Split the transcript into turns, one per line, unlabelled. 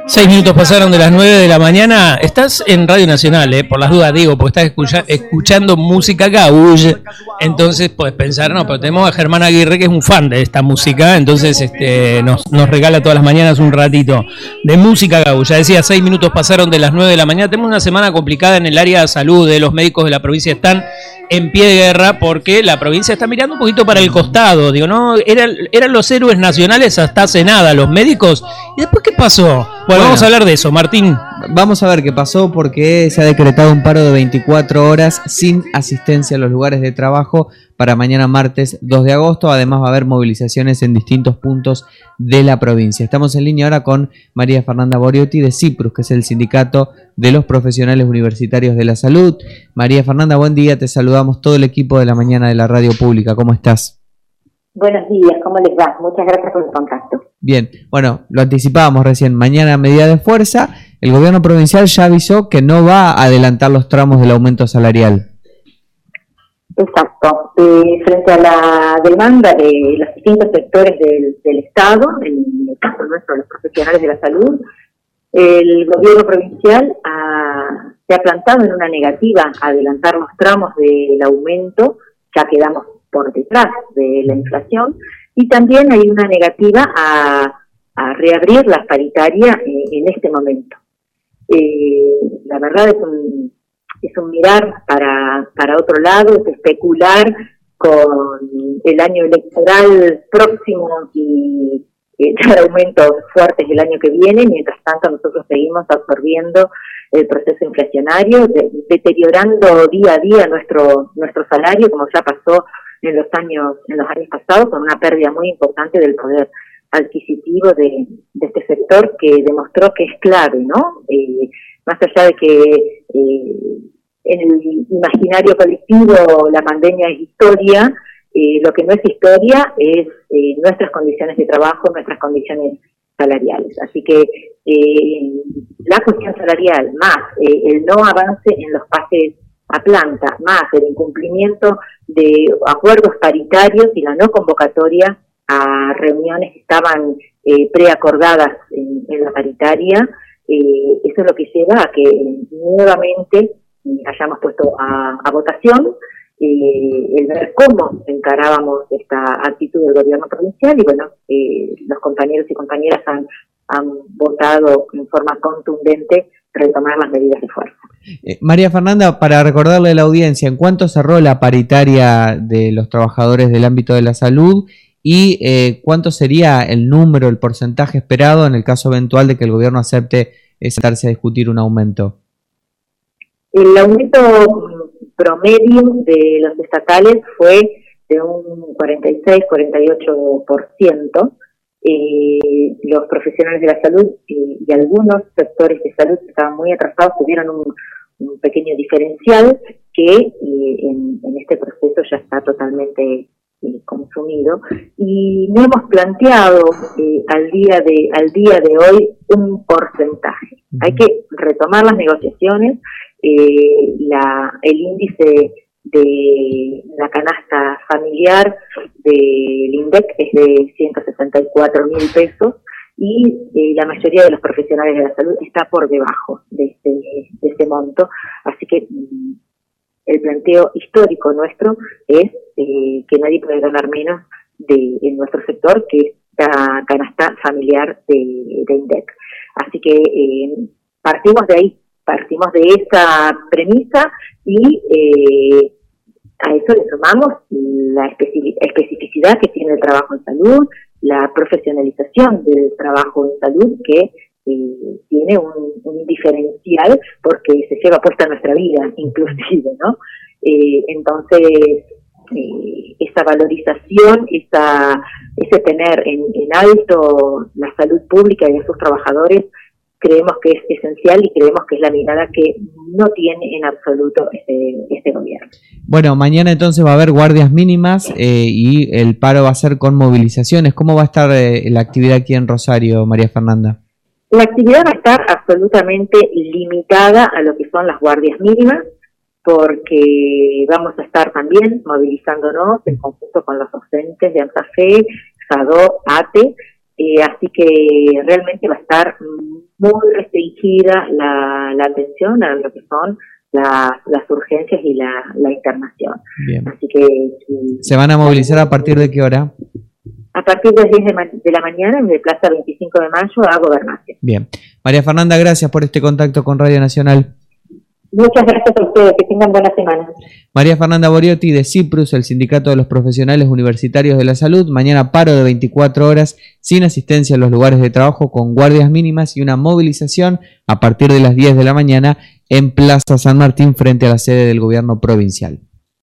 6 minutos pasaron de las 9 de la mañana. Estás en Radio Nacional, por las dudas digo, porque estás escuchando música gauche. Entonces puedes pensar, no, pero tenemos a Germán Aguirre, que es un fan de esta música. Entonces nos regala todas las mañanas un ratito de música gauche. Ya decía, 6 minutos pasaron de las 9 de la mañana. Tenemos una semana complicada en el área de salud. Los médicos de la provincia están en pie de guerra porque la provincia está mirando un poquito para el costado. Digo, no, eran los héroes nacionales hasta hace nada, los médicos. ¿Y después qué pasó? Bueno, vamos a hablar de eso, Martín.
Vamos a ver qué pasó porque se ha decretado un paro de 24 horas sin asistencia a los lugares de trabajo para mañana martes 2 de agosto. Además va a haber movilizaciones en distintos puntos de la provincia. Estamos en línea ahora con María Fernanda Boriotti de CIPRUS, que es el sindicato de los profesionales universitarios de la salud. María Fernanda, buen día, te saludamos todo el equipo de la mañana de la radio pública. ¿Cómo estás?
Buenos días, ¿cómo les va? Muchas gracias por el contacto.
Bien, bueno, lo anticipábamos recién, mañana medida de fuerza, el gobierno provincial ya avisó que no va a adelantar los tramos del aumento salarial.
Exacto, frente a la demanda de los distintos sectores del Estado, en el caso nuestro, los profesionales de la salud, el gobierno provincial se ha plantado en una negativa a adelantar los tramos del aumento, ya quedamos por detrás de la inflación, y también hay una negativa a reabrir la paritaria en este momento. La verdad es un mirar para otro lado, es especular con el año electoral próximo y dar aumentos fuertes el año que viene. Mientras tanto nosotros seguimos absorbiendo el proceso inflacionario, deteriorando día a día nuestro salario, como ya pasó en los años pasados, con una pérdida muy importante del poder adquisitivo de este sector, que demostró que es clave, ¿no? Más allá de que en el imaginario colectivo la pandemia es historia, lo que no es historia es nuestras condiciones de trabajo, nuestras condiciones salariales. Así que la cuestión salarial, más el no avance en los pases a planta, más el incumplimiento de acuerdos paritarios y la no convocatoria a reuniones que estaban preacordadas en la paritaria, eso es lo que lleva a que nuevamente hayamos puesto a votación el ver cómo encarábamos esta actitud del gobierno provincial, y bueno, los compañeros y compañeras han votado en forma contundente retomar las medidas de fuerza.
María Fernanda, para recordarle a la audiencia, ¿en cuánto cerró la paritaria de los trabajadores del ámbito de la salud y cuánto sería el número, el porcentaje esperado en el caso eventual de que el gobierno acepte sentarse a discutir un aumento?
El aumento promedio de los estatales fue de un 46-48%. Los profesionales de la salud y algunos sectores de salud que estaban muy atrasados tuvieron un pequeño diferencial que en este proceso ya está totalmente consumido, y no hemos planteado al día de hoy un porcentaje. Hay que retomar las negociaciones. El índice de la canasta familiar del INDEC es de 164.000 pesos y la mayoría de los profesionales de la salud está por debajo de este monto. Así que el planteo histórico nuestro es que nadie puede ganar menos en nuestro sector que esta canasta familiar de INDEC. Así que partimos de ahí. Partimos de esa premisa y a eso le sumamos la especificidad que tiene el trabajo en salud, la profesionalización del trabajo en salud, que tiene un diferencial porque se lleva puesta nuestra vida, inclusive, ¿no? Entonces, esa valorización, ese tener en alto la salud pública y a sus trabajadores, creemos que es esencial y creemos que es la mirada que no tiene en absoluto este gobierno.
Bueno, mañana entonces va a haber guardias mínimas y el paro va a ser con movilizaciones. ¿Cómo va a estar la actividad aquí en Rosario, María Fernanda?
La actividad va a estar absolutamente limitada a lo que son las guardias mínimas, porque vamos a estar también movilizándonos en conjunto con los docentes de ANSAFE, SADO, ATE, así que realmente va a estar muy restringida la atención a lo que son las urgencias y la internación.
Bien.
Así que
¿se van a movilizar a partir de qué hora?
A partir de las 10 de la mañana en el Plaza 25 de Mayo a Gobernación.
Bien. María Fernanda, gracias por este contacto con Radio Nacional.
Muchas gracias a ustedes, que tengan buena semana.
María Fernanda Boriotti de CIPRUS, el Sindicato de los Profesionales Universitarios de la Salud. Mañana paro de 24 horas sin asistencia en los lugares de trabajo con guardias mínimas y una movilización a partir de las 10 de la mañana en Plaza San Martín frente a la sede del gobierno provincial.